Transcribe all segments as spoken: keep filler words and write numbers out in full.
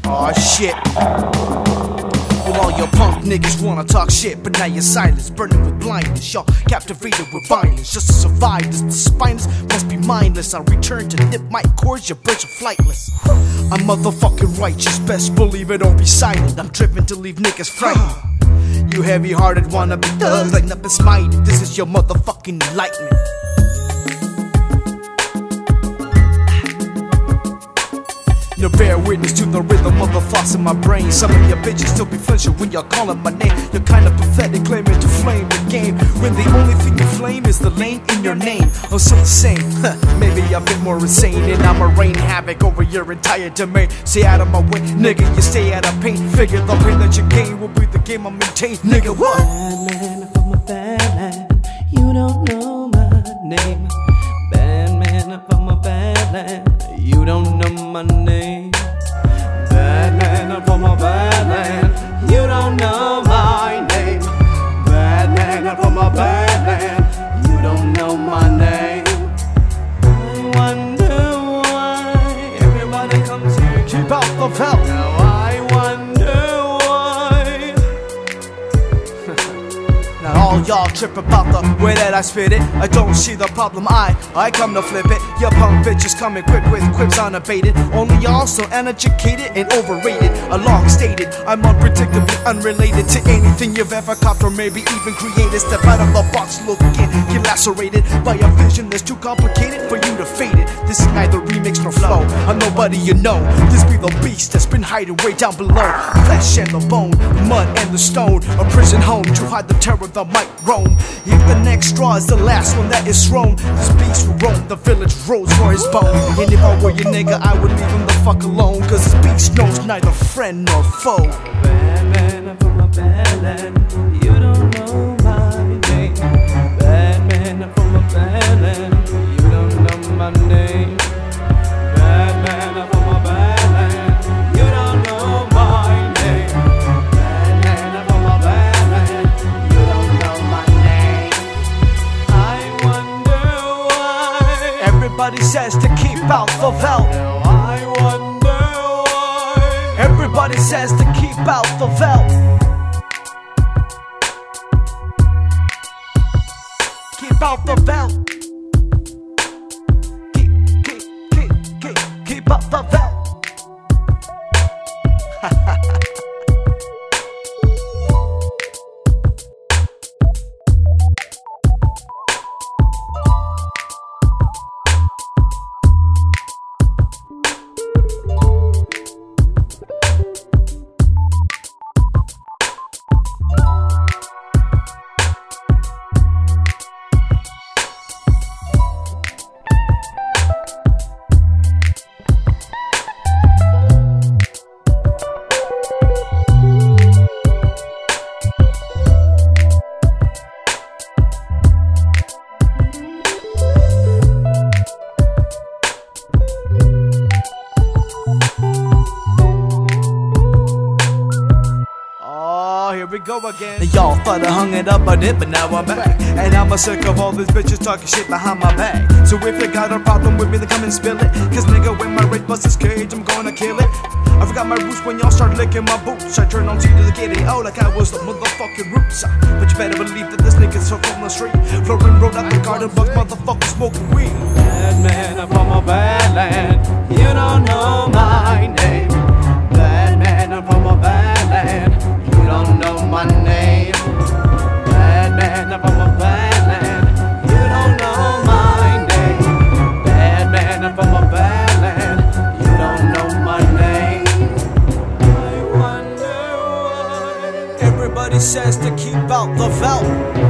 Aw shit. Well, all your punk niggas wanna talk shit, but now you're silenced, burning with blindness. Y'all captivated with violence. Just to survive this, the spineless must be mindless. I return to nip my cords, your birds are flightless. I'm motherfucking righteous, best believe it or be silent. I'm driven to leave niggas frightened. You heavy-hearted wanna be thugs like nothing's mighty. This is your motherfucking enlightenment. You bear witness to the rhythm of the thoughts in my brain. Some of your bitches still be flinching when you're calling my name. You're kinda pathetic, claiming to flame the game when the only thing you flame is the lane in your name. I'm still the same, maybe a bit more insane, and I'ma rain havoc over your entire domain. Stay out of my way, nigga, you stay out of pain. Figure the pain that you gain will be the game I maintain, nigga. What? Bad man from a bad land, you don't know my name. Bad man from a bad land, you don't know my name. Bad man from a bad land, you don't know my name. Bad man from a bad land, you don't know my name. I wonder why everybody comes here, keep out the felt. Now I wonder why. Now all y'all trip about the way that I spit it. I don't see the problem, I, I come to flip it. Your punk bitches coming quick with quips unabated. Only y'all so uneducated and overrated. A long stated, I'm unpredictably unrelated to anything you've ever copped or maybe even created. Step out of the box looking, get lacerated by a vision that's too complicated for you to fade it. This is neither remix nor flow, I'm nobody you know. This be the beast that's been hiding way down below. Flesh and the bone, mud and the stone. A prison home to hide the terror that might roam. If the next straw is the last one that is thrown, this beast will roam the village roads for his bone. And if I were your nigga, I would leave him the fuck alone, cause this beast knows neither friend nor foe. Bad man from a bad land, you don't know my name. Bad man from a bad land, you don't know my name. Bad man from a bad land, you don't know my name. Bad man from a bad land, you don't know my name. I wonder why Everybody says to keep out the veld. Now I wonder why Everybody says to keep out the veld. Keep out the veld. Keep, keep, keep, keep, keep out the veld. Here we go again. Y'all thought I hung it up on it, but now I'm back. And I'm sick of all these bitches talking shit behind my back. So if you got a problem with me, then come and spill it. Cause nigga, when my rape busts his cage, I'm gonna kill it. I forgot my roots when y'all start licking my boots. I turn on to the giddy, oh, like I was the motherfucking roots. But you better believe that this nigga's so from the street. Flooring road out the garden, bugs, motherfuckers smoking weed. Bad man from a bad land, you don't know my name. Bad man from a bad land, you don't know my name. Bad man from a bad land, you don't know my name. Bad man from a bad land, you don't know my name. I wonder why Everybody says to keep out the veld.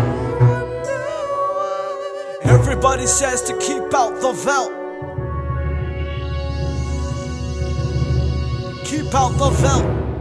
Everybody says to keep out the veld. Keep out the veld.